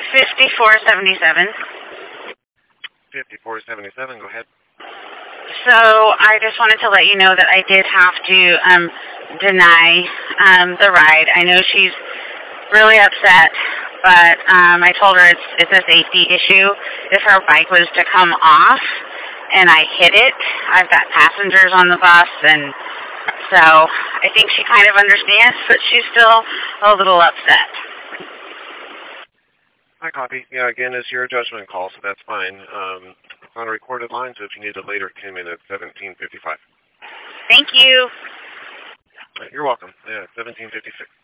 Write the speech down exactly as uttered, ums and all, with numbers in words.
fifty-four seventy-seven. fifty-four seventy-seven, go ahead. So I just wanted to let you know that I did have to um, deny um, the ride. I know she's really upset, but um, I told her it's, it's a safety issue. If her bike was to come off and I hit it, I've got passengers on the bus, and so I think she kind of understands, but she's still a little upset. I copy. Yeah, again, it's your judgment call, so that's fine. Um, it's on a recorded line, so if you need it later, come in at seventeen fifty-five. Thank you. You're welcome. Yeah, seventeen fifty-six.